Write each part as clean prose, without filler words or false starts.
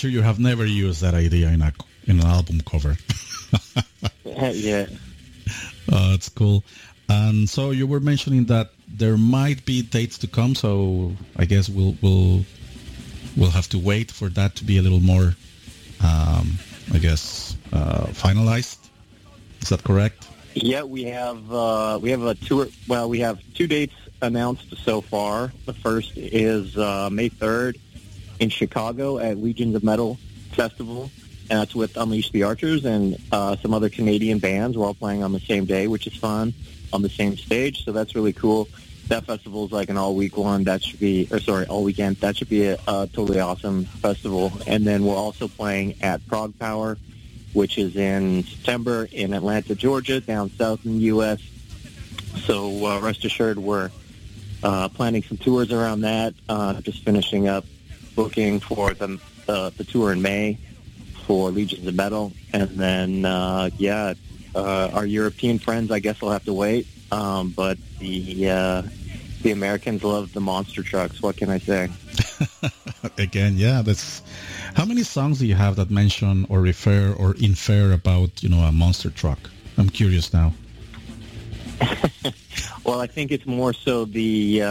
sure you have never used that idea in an album cover. Yeah. It's cool. And so you were mentioning that there might be dates to come. So I guess we'll have to wait for that to be a little more, finalized. Is that correct? Yeah, we have a tour. Well, we have 2 dates announced so far. The first is May 3rd in Chicago at Legions of Metal Festival, and that's with Unleash the Archers and some other Canadian bands. We're all playing on the same day, which is fun, on the same stage. So that's really cool. That festival is like an all weekend. That should be a totally awesome festival. And then we're also playing at Prog Power, which is in September in Atlanta, Georgia, down south in the U.S. So rest assured, we're planning some tours around that. Just finishing up booking for the tour in May for Legions of Metal, and then our European friends, I guess, will have to wait. But the Americans love the monster trucks. What can I say? Again, yeah, that's. How many songs do you have that mention or refer or infer about, a monster truck? I'm curious now. Well, I think it's more so the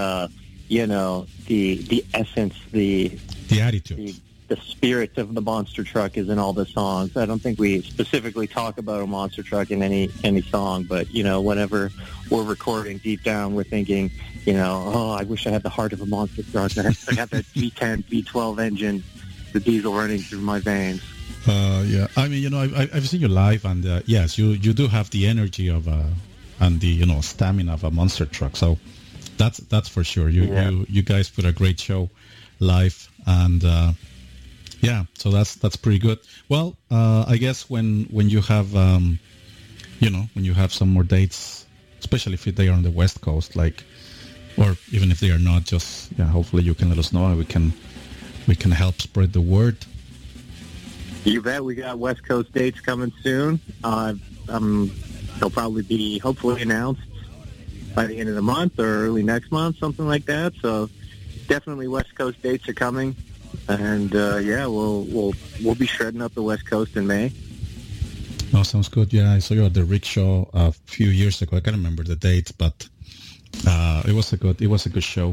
essence, the attitude, the spirit of the monster truck is in all the songs. I don't think we specifically talk about a monster truck in any song, but whenever we're recording, deep down we're thinking, I wish I had the heart of a monster truck. I have that V10, V12 engine, the diesel running through my veins. Yeah, I mean, I've seen you live, and yes, you do have the energy of and the stamina of a monster truck. So that's for sure. You guys put a great show live, and so that's pretty good. Well, I guess when you have when you have some more dates, especially if they are on the West Coast, or even if they are not, just hopefully you can let us know, and we can help spread the word. You bet. We got West Coast dates coming soon. They'll probably be hopefully announced by the end of the month or early next month, something like that. So definitely West Coast dates are coming, and we'll be shredding up the West Coast in May. Oh, sounds good. Yeah, I saw you at the Rickshaw a few years ago. I can't remember the date, but it was a good show.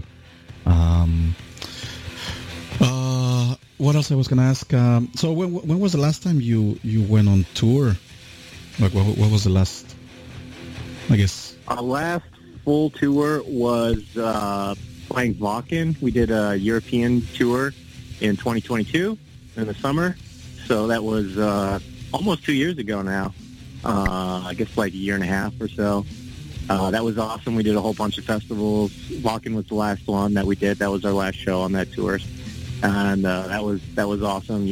What else I was going to ask? So when was the last time you went on tour? What was the last, I guess? Our last full tour was playing Wacken. We did a European tour in 2022 in the summer. So that was almost 2 years ago now. I guess like a year and a half or so. That was awesome. We did a whole bunch of festivals. Wacken was the last one that we did. That was our last show on that tour. And that was awesome,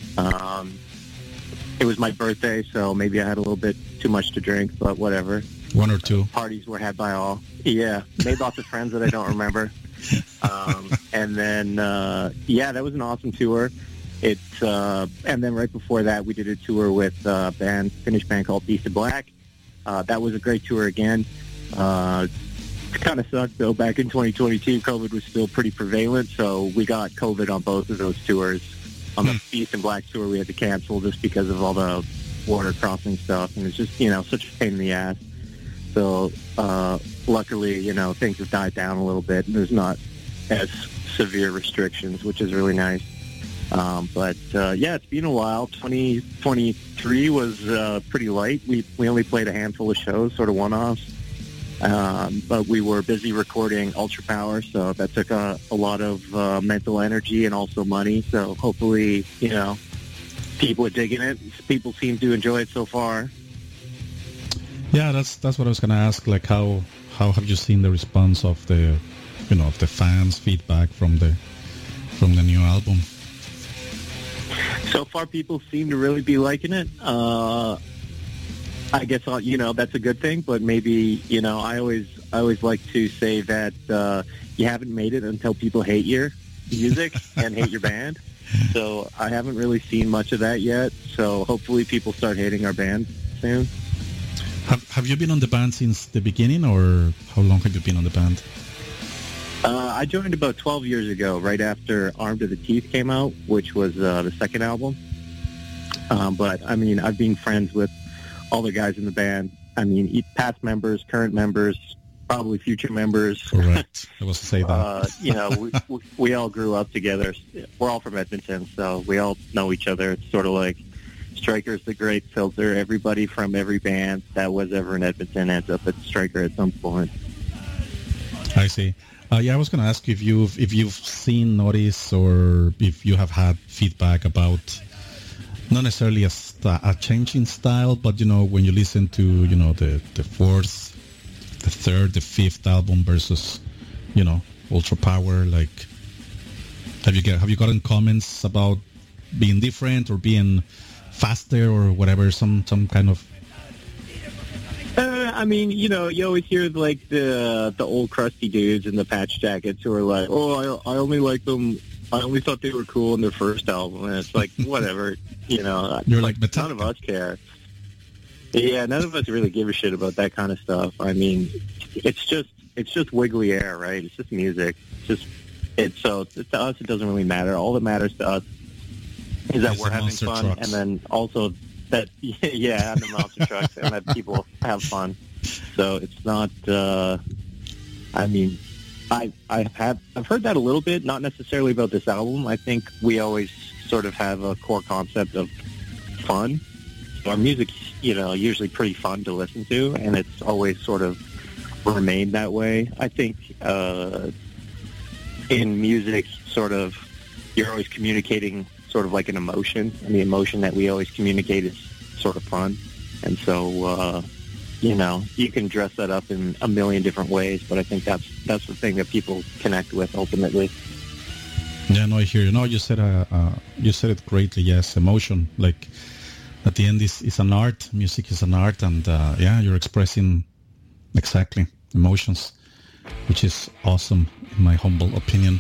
It was my birthday, so maybe I had a little bit too much to drink, but whatever. One or two. Parties were had by all. Yeah, made lots of friends that I don't remember. And then, that was an awesome tour. And then right before that, we did a tour with a Finnish band called Beast of Black. That was a great tour again. It kind of sucked, though. Back in 2022, COVID was still pretty prevalent, so we got COVID on both of those tours. On the Beast and Black tour, we had to cancel just because of all the border crossing stuff, and it's just, such a pain in the ass. So, luckily, things have died down a little bit, and there's not as severe restrictions, which is really nice. But it's been a while. 2023 was pretty light. We only played a handful of shows, sort of one-offs. But we were busy recording Ultra Power, so that took a lot of mental energy and also money. So hopefully, people are digging it. People seem to enjoy it so far. Yeah, that's what I was going to ask. Like, how have you seen the response of the, of the fans' feedback from the new album? So far, people seem to really be liking it. I guess that's a good thing, but maybe I always like to say that you haven't made it until people hate your music and hate your band. So I haven't really seen much of that yet. So hopefully people start hating our band soon. Have you been on the band since the beginning, or how long have you been on the band? I joined about 12 years ago, right after Armed to the Teeth came out, which was the second album. But, I mean, I've been friends with all the guys in the band. I mean, past members, current members, probably future members. Correct. I was to say that. You know, we all grew up together. We're all from Edmonton, so we all know each other. It's sort of like Stryker's the great filter. Everybody from every band that was ever in Edmonton ends up at Stryker at some point. I see. Yeah, I was going to ask you if you've seen, noticed, or if you have had feedback about not necessarily a change in style, but you know, when you listen to the fourth, the third, the fifth album versus Ultra Power, like have you gotten comments about being different or being faster or whatever, some kind of? I mean, you always hear like the old crusty dudes in the patch jackets who are like, "Oh, I only like them. I only thought they were cool in their first album." And it's like, whatever, You're like Metallica. None of us care. Yeah, none of us really give a shit about that kind of stuff. I mean, it's just wiggly air, right? It's just music. To us, it doesn't really matter. All that matters to us is that we're having fun, trucks. And then also that, yeah, and the monster trucks, and that people have fun. So it's not. I mean, I've heard that a little bit, not necessarily about this album. I think we always sort of have a core concept of fun. So our music's, usually pretty fun to listen to, and it's always sort of remained that way. I think in music, sort of, you're always communicating sort of like an emotion, and the emotion that we always communicate is sort of fun. And so, you can dress that up in a million different ways, but I think that's the thing that people connect with ultimately. Yeah, no, I hear you. No, you said it greatly. Yes, emotion. Like at the end, is an art. Music is an art, and you're expressing exactly emotions, which is awesome in my humble opinion.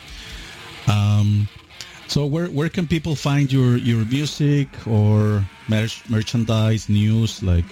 So where can people find your music or merchandise, news, like?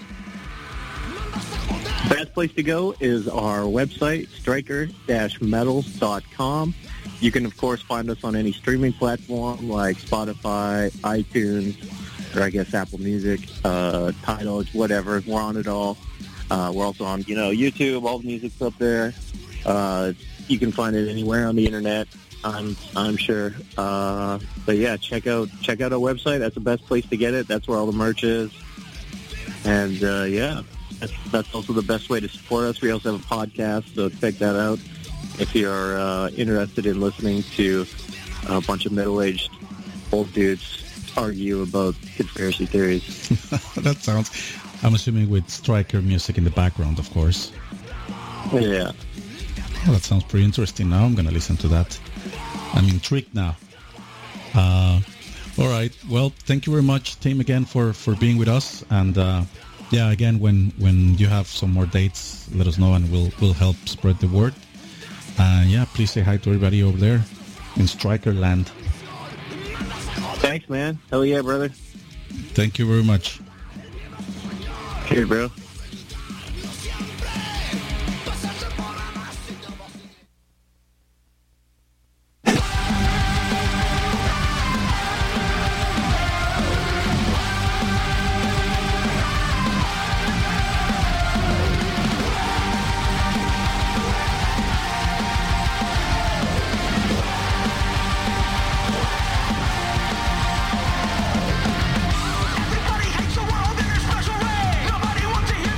Best place to go is our website, striker-metals.com. You can, of course, find us on any streaming platform like Spotify, iTunes, or I guess Apple Music, Tidal, whatever. We're on it all. We're also on, YouTube. All the music's up there. You can find it anywhere on the internet, I'm sure. But yeah, check out our website. That's the best place to get it. That's where all the merch is. And that's also the best way to support us. We also have a podcast, so check that out if you're interested in listening to a bunch of middle-aged old dudes argue about conspiracy theories. That sounds, I'm assuming with Stryker music in the background, of course. Yeah. Oh, that sounds pretty interesting. Now I'm going to listen to that. I'm intrigued now. All right. Well, thank you very much, Tim, again for being with us. And again, when you have some more dates, let us know, and we'll help spread the word. Please say hi to everybody over there in Stryker land. Thanks, man. Hell yeah, brother. Thank you very much. Cheers, bro. Everybody hates the world in a special way. Nobody wants to hear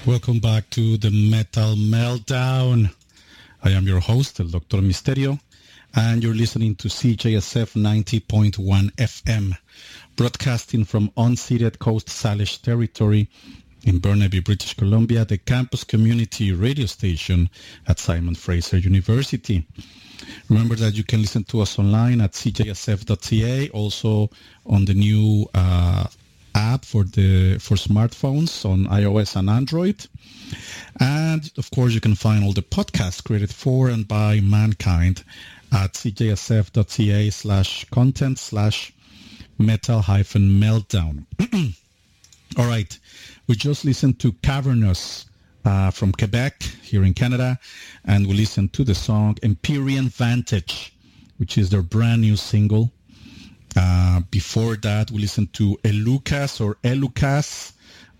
Welcome back to the Metal Meltdown. I am your host, El Dr. Misterio, and you're listening to CJSF 90.1 FM, broadcasting from unceded Coast Salish territory in Burnaby, British Columbia, the campus community radio station at Simon Fraser University. Remember that you can listen to us online at cjsf.ca, also on the new app for smartphones on iOS and Android. And of course, you can find all the podcasts created for and by mankind at cjsf.ca/content/metal-meltdown. All right, we just listened to Cavernous from Quebec here in Canada, and we listened to the song Empyrean Vantage, which is their brand new single. Before that, we listened to Elucas or Elucas.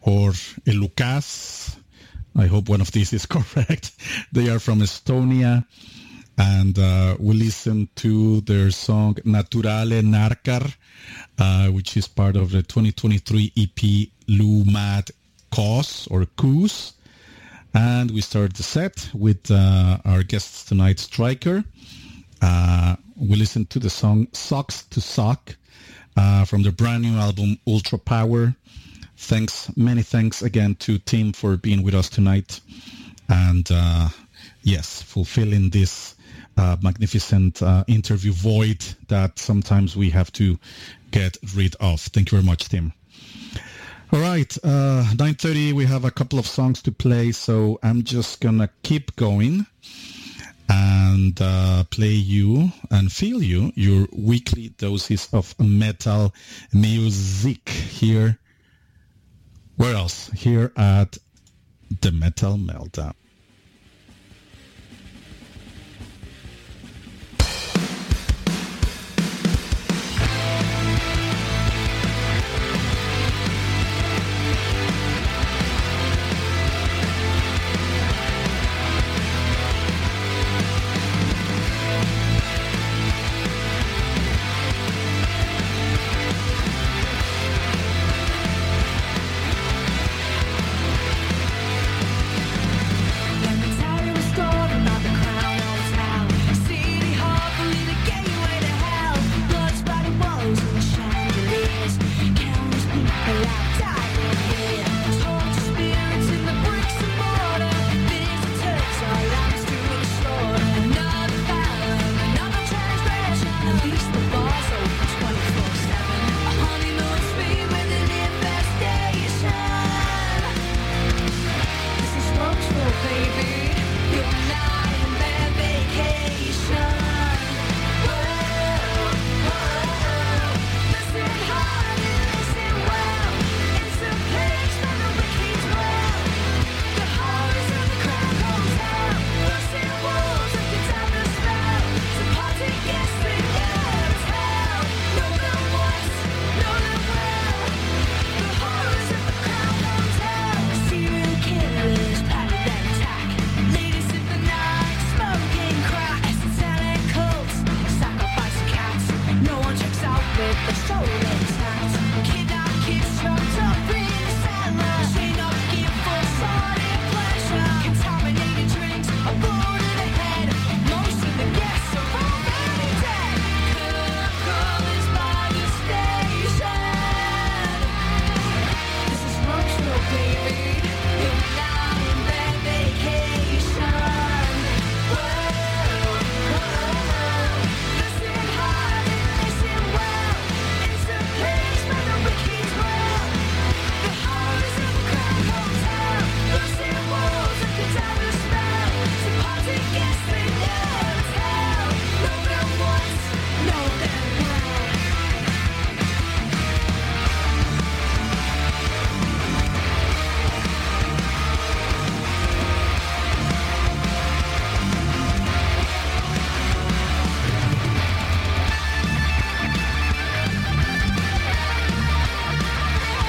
I hope one of these is correct. They are from Estonia. And we listened to their song Naturale Narcar, which is part of the 2023 EP Lumad Cos or Coos. And we started the set with our guests tonight, Striker. We listened to the song Socks to Sock from their brand new album Ultra Power. Many thanks again to Tim for being with us tonight. And yes, fulfilling this magnificent interview void that sometimes we have to get rid of. Thank you very much, Tim. All right, 9:30, we have a couple of songs to play, so I'm just going to keep going and play you and feel you your weekly doses of metal music here. Where else? Here at the Metal Meltdown.